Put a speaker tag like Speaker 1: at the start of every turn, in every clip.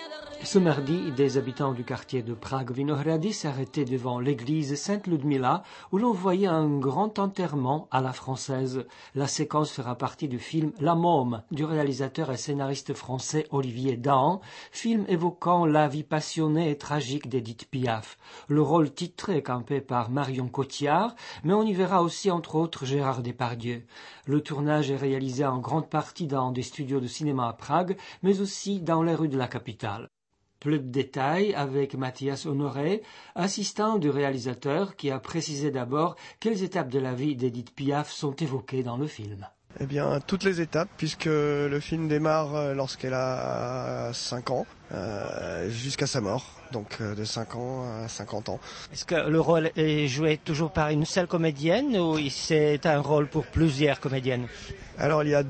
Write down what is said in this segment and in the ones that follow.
Speaker 1: Ce mardi, des habitants du quartier de Prague-Vinohrady s'arrêtaient devant l'église Sainte-Ludmila où l'on voyait un grand enterrement à la française. La séquence fera partie du film La Môme du réalisateur et scénariste français Olivier Dahan, film évoquant la vie passionnée et tragique d'Édith Piaf. Le rôle titré est campé par Marion Cotillard, mais on y verra aussi entre autres Gérard Depardieu. Le tournage est réalisé en grande partie dans des studios de cinéma à Prague, mais aussi dans les rues de la capitale. Plus de détails avec Mathias Honoré, assistant du réalisateur, qui a précisé d'abord quelles étapes de la vie d'Édith Piaf sont évoquées dans le film.
Speaker 2: Eh bien, toutes les étapes, puisque le film démarre lorsqu'elle a 5 ans, jusqu'à sa mort, donc de 5 ans à 50 ans.
Speaker 3: Est-ce que le rôle est joué toujours par une seule comédienne ou c'est un rôle pour plusieurs comédiennes?
Speaker 2: Alors, il y a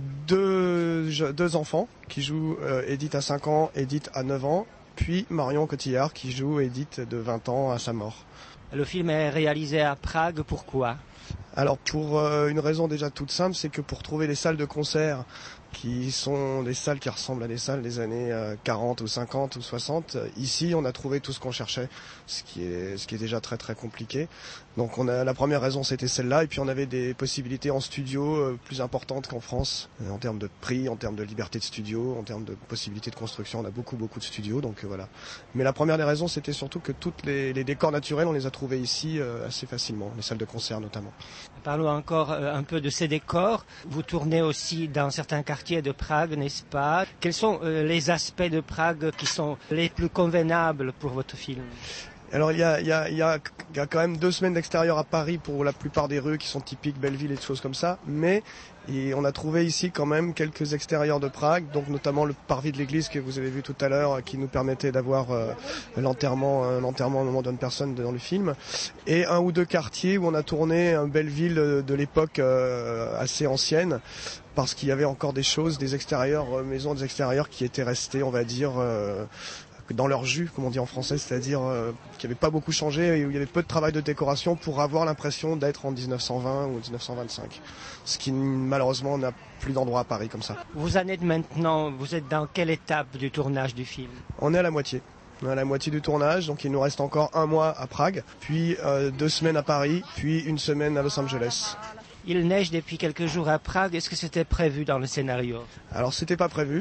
Speaker 2: deux enfants qui jouent Édith à 5 ans, Édith à 9 ans, puis Marion Cotillard qui joue Édith de 20 ans à sa mort.
Speaker 3: Le film est réalisé à Prague, pourquoi?
Speaker 2: Alors pour une raison déjà toute simple, c'est que pour trouver des salles de concert qui sont des salles qui ressemblent à des salles des années 40 ou 50 ou 60, ici on a trouvé tout ce qu'on cherchait, ce qui est déjà très très compliqué. Donc la première raison c'était celle-là, et puis on avait des possibilités en studio plus importantes qu'en France, en termes de prix, en termes de liberté de studio, en termes de possibilités de construction, on a beaucoup de studios, donc voilà. Mais la première des raisons c'était surtout que tous les décors naturels on les a trouvés ici assez facilement, les salles de concert notamment.
Speaker 3: Parlons encore un peu de ces décors. Vous tournez aussi dans certains quartiers de Prague, n'est-ce pas? Quels sont les aspects de Prague qui sont les plus convenables pour votre film?
Speaker 2: Alors il y a quand même 2 semaines d'extérieur à Paris pour la plupart des rues qui sont typiques Belleville et des choses comme ça, mais on a trouvé ici quand même quelques extérieurs de Prague, donc notamment le parvis de l'église que vous avez vu tout à l'heure, qui nous permettait d'avoir l'enterrement au moment d'une personne dans le film, et 1 ou 2 quartiers où on a tourné un Belleville de l'époque assez ancienne, parce qu'il y avait encore des choses, des extérieurs, maisons des extérieurs qui étaient restées, on va dire, dans leur jus, comme on dit en français, c'est-à-dire qui n'avaient pas beaucoup changé et où il y avait peu de travail de décoration pour avoir l'impression d'être en 1920 ou 1925. Ce qui malheureusement n'a plus d'endroit à Paris comme ça.
Speaker 3: Vous en êtes maintenant, vous êtes dans quelle étape du tournage du film?
Speaker 2: On est à la moitié. On est à la moitié du tournage, donc il nous reste encore 1 mois à Prague, puis 2 semaines à Paris, puis 1 semaine à Los Angeles.
Speaker 3: Il neige depuis quelques jours à Prague. Est-ce que c'était prévu dans le scénario?
Speaker 2: Alors c'était pas prévu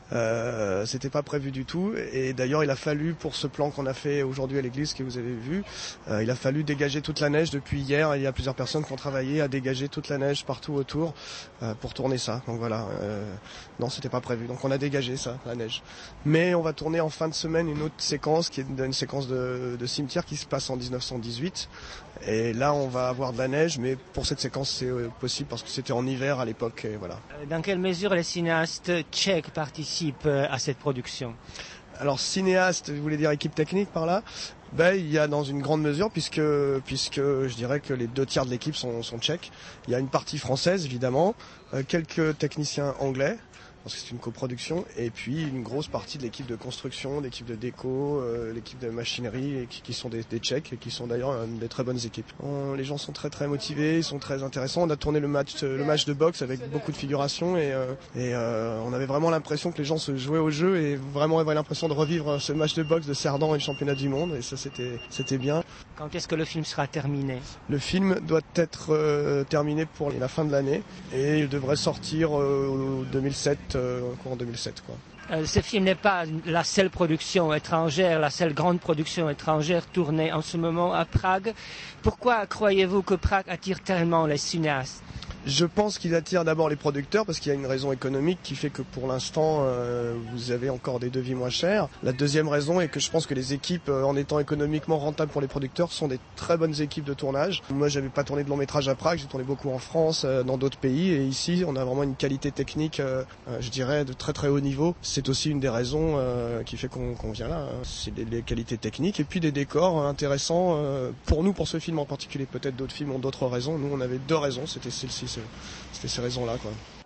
Speaker 2: du tout. Et d'ailleurs il a fallu, pour ce plan qu'on a fait aujourd'hui à l'église que vous avez vu, il a fallu dégager toute la neige depuis hier. Il y a plusieurs personnes qui ont travaillé à dégager toute la neige partout autour pour tourner ça. Donc voilà, non c'était pas prévu. Donc on a dégagé ça, la neige. Mais on va tourner en fin de semaine une autre séquence qui est une séquence de cimetière qui se passe en 1918. Et là on va avoir de la neige, mais pour cette séquence c'est possible parce que c'était en hiver à l'époque. Et voilà.
Speaker 3: Dans quelle mesure les cinéastes tchèques participent à cette production?
Speaker 2: Alors cinéaste, vous voulez dire équipe technique par là? Il y a dans une grande mesure puisque je dirais que les 2 tiers de l'équipe sont tchèques. Il y a une partie française évidemment, quelques techniciens anglais, parce que c'est une coproduction, et puis une grosse partie de l'équipe de construction, l'équipe de déco, l'équipe de machinerie, et qui sont des Tchèques, et qui sont d'ailleurs des très bonnes équipes. Les gens sont très très motivés, ils sont très intéressants. On a tourné le match de boxe avec beaucoup de figurations, et on avait vraiment l'impression que les gens se jouaient au jeu, et vraiment avaient l'impression de revivre ce match de boxe de Cerdan et le championnat du monde, et ça c'était bien.
Speaker 3: Quand est-ce que le film sera terminé?
Speaker 2: Le film doit être terminé pour la fin de l'année, et il devrait sortir en 2007, courant 2007 quoi.
Speaker 3: Ce film n'est pas la seule production étrangère, la seule grande production étrangère tournée en ce moment à Prague. Pourquoi croyez-vous que Prague attire tellement les cinéastes?
Speaker 2: Je pense qu'il attire d'abord les producteurs parce qu'il y a une raison économique qui fait que pour l'instant vous avez encore des devis moins chers. La deuxième raison est que je pense que les équipes, en étant économiquement rentables pour les producteurs, sont des très bonnes équipes de tournage. Moi j'avais pas tourné de long métrage à Prague, j'ai tourné beaucoup en France, dans d'autres pays, et ici on a vraiment une qualité technique, je dirais, de très très haut niveau. C'est aussi une des raisons qui fait qu'on vient là. C'est les qualités techniques et puis des décors intéressants pour nous, pour ce film en particulier. Peut-être d'autres films ont d'autres raisons. Nous on avait 2 raisons, c'était celle-ci. C'était ces raisons-là, quoi.